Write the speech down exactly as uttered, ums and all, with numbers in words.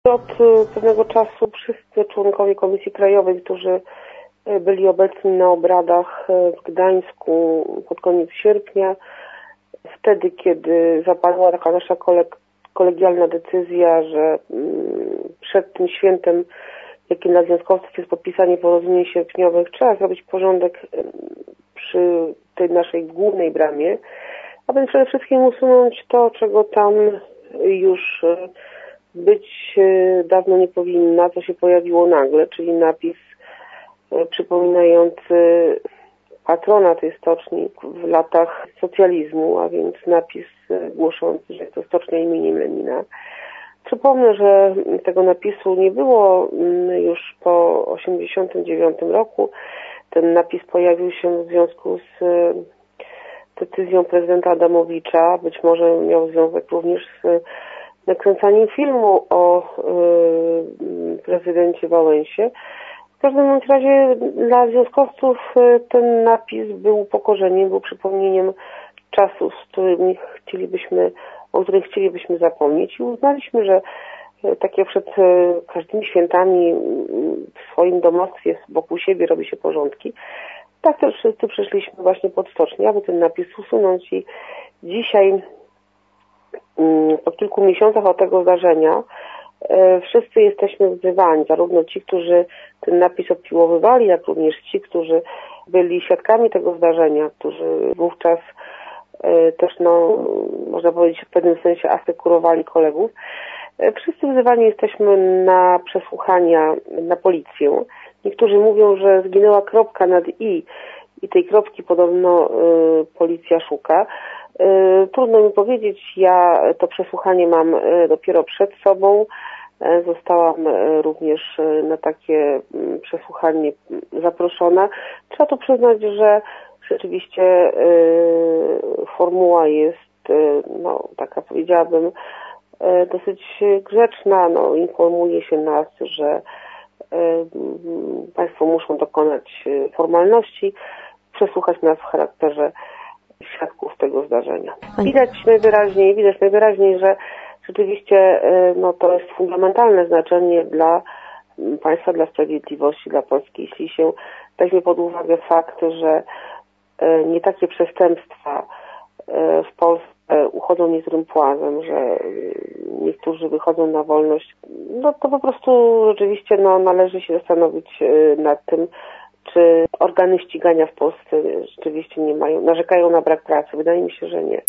Od pewnego czasu wszyscy członkowie Komisji Krajowej, którzy byli obecni na obradach w Gdańsku pod koniec sierpnia, wtedy, kiedy zapadła taka nasza kolegialna decyzja, że przed tym świętem, jakim dla związkowców jest podpisanie porozumień sierpniowych, trzeba zrobić porządek przy tej naszej głównej bramie, a więc przede wszystkim usunąć to, czego tam już być dawno nie powinna, co się pojawiło nagle, czyli napis przypominający patrona tej stoczni w latach socjalizmu, a więc napis głoszący, że jest to stocznia imieniem Lenina. Przypomnę, że tego napisu nie było już po osiemdziesiątym dziewiątym roku. Ten napis pojawił się w związku z decyzją prezydenta Adamowicza. Być może miał związek również z nakręcaniem filmu o y, prezydencie Wałęsie. W każdym bądź razie dla związkowców ten napis był upokorzeniem, był przypomnieniem czasów, z którymi chcielibyśmy, o których chcielibyśmy zapomnieć i uznaliśmy, że tak jak przed każdymi świętami w swoim domostwie wokół siebie robi się porządki, tak też wszyscy przyszliśmy właśnie pod stocznię, aby ten napis usunąć i dzisiaj po kilku miesiącach od tego zdarzenia wszyscy jesteśmy wzywani, zarówno ci, którzy ten napis odpiłowywali, jak również ci, którzy byli świadkami tego zdarzenia, którzy wówczas też, no, można powiedzieć, w pewnym sensie asekurowali kolegów. Wszyscy wzywani jesteśmy na przesłuchania na policję. Niektórzy mówią, że zginęła kropka nad i i tej kropki podobno y, policja szuka. Y, trudno mi powiedzieć, ja to przesłuchanie mam y, dopiero przed sobą. Y, zostałam y, również y, na takie y, przesłuchanie zaproszona. Trzeba tu przyznać, że rzeczywiście y, formuła jest, y, no, taka powiedziałabym, y, dosyć grzeczna. No, informuje się nas, że y, państwo muszą dokonać y, formalności, przesłuchać nas w charakterze świadków tego zdarzenia. Widać najwyraźniej, widać najwyraźniej, że rzeczywiście no, to jest fundamentalne znaczenie dla państwa, dla sprawiedliwości, dla Polski, jeśli się weźmie pod uwagę fakt, że nie takie przestępstwa w Polsce uchodzą niezdrym płazem, że niektórzy wychodzą na wolność. No to po prostu rzeczywiście no, należy się zastanowić nad tym, czy organy ścigania w Polsce rzeczywiście nie mają, narzekają na brak pracy. Wydaje mi się, że nie.